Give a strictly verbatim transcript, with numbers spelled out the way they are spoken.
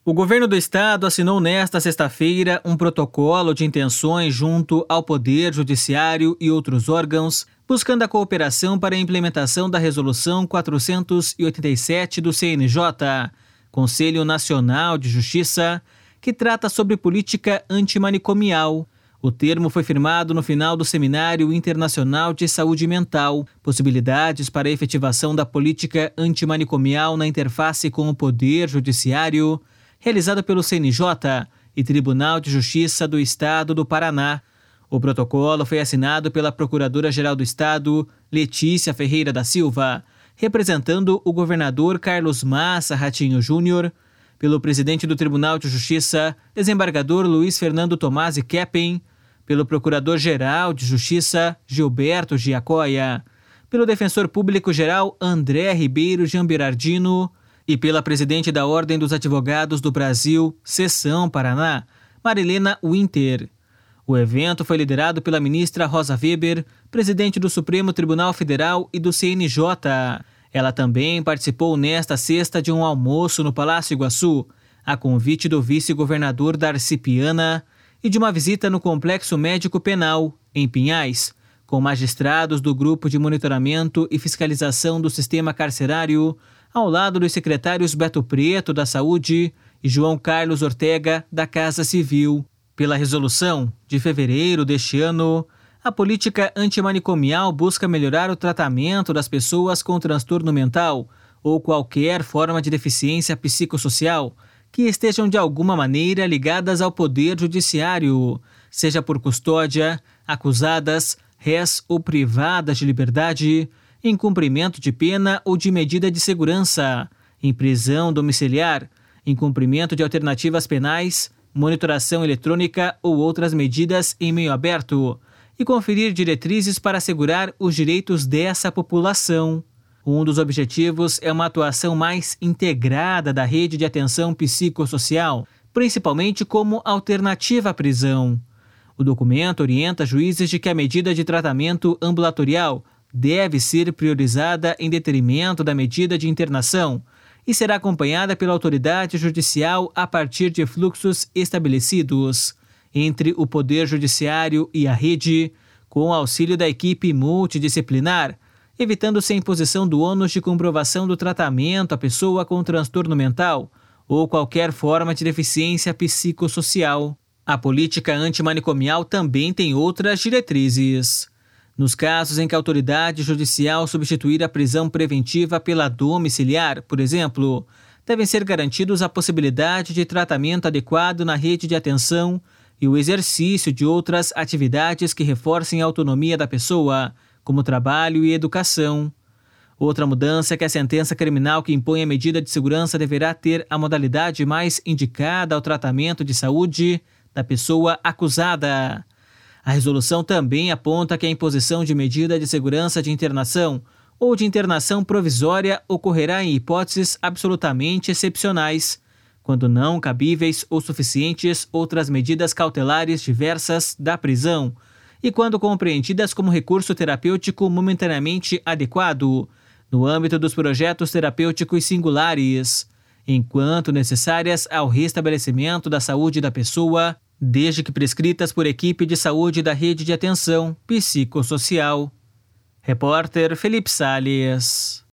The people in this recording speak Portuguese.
O governo do estado assinou nesta sexta-feira um protocolo de intenções junto ao Poder Judiciário e outros órgãos, buscando a cooperação para a implementação da Resolução quatrocentos e oitenta e sete do C N J, Conselho Nacional de Justiça, que trata sobre política antimanicomial. O termo foi firmado no final do Seminário Internacional de Saúde Mental, possibilidades para a efetivação da política antimanicomial na interface com o Poder Judiciário, realizado pelo C N J e Tribunal de Justiça do Estado do Paraná. O protocolo foi assinado pela Procuradora-Geral do Estado, Letícia Ferreira da Silva, representando o governador Carlos Massa Ratinho Júnior, pelo presidente do Tribunal de Justiça, desembargador Luiz Fernando Tomasi Keppen, pelo Procurador-Geral de Justiça, Gilberto Giacoia, pelo Defensor Público-Geral André Ribeiro Gianberardino e pela presidente da Ordem dos Advogados do Brasil, Seção Paraná, Marilena Winter. O evento foi liderado pela ministra Rosa Weber, presidente do Supremo Tribunal Federal e do C N J. Ela também participou nesta sexta de um almoço no Palácio Iguaçu, a convite do vice-governador Darcy Piana, e de uma visita no Complexo Médico Penal, em Pinhais, com magistrados do Grupo de Monitoramento e Fiscalização do Sistema Carcerário, ao lado dos secretários Beto Preto, da Saúde, e João Carlos Ortega, da Casa Civil. Pela resolução de fevereiro deste ano, a política antimanicomial busca melhorar o tratamento das pessoas com transtorno mental ou qualquer forma de deficiência psicossocial que estejam de alguma maneira ligadas ao Poder Judiciário, seja por custódia, acusadas, rés ou privadas de liberdade, em cumprimento de pena ou de medida de segurança, em prisão domiciliar, em cumprimento de alternativas penais, monitoração eletrônica ou outras medidas em meio aberto, e conferir diretrizes para assegurar os direitos dessa população. Um dos objetivos é uma atuação mais integrada da rede de atenção psicossocial, principalmente como alternativa à prisão. O documento orienta juízes de que a medida de tratamento ambulatorial deve ser priorizada em detrimento da medida de internação e será acompanhada pela autoridade judicial a partir de fluxos estabelecidos entre o Poder Judiciário e a rede, com o auxílio da equipe multidisciplinar, evitando-se a imposição do ônus de comprovação do tratamento à pessoa com transtorno mental ou qualquer forma de deficiência psicossocial. A política antimanicomial também tem outras diretrizes. Nos casos em que a autoridade judicial substituir a prisão preventiva pela domiciliar, por exemplo, devem ser garantidos a possibilidade de tratamento adequado na rede de atenção e o exercício de outras atividades que reforcem a autonomia da pessoa, como trabalho e educação. Outra mudança é que a sentença criminal que impõe a medida de segurança deverá ter a modalidade mais indicada ao tratamento de saúde da pessoa acusada. A resolução também aponta que a imposição de medida de segurança de internação ou de internação provisória ocorrerá em hipóteses absolutamente excepcionais, quando não cabíveis ou suficientes outras medidas cautelares diversas da prisão, e quando compreendidas como recurso terapêutico momentaneamente adequado, no âmbito dos projetos terapêuticos singulares, enquanto necessárias ao restabelecimento da saúde da pessoa, desde que prescritas por equipe de saúde da rede de atenção psicossocial. Repórter Felipe Salles.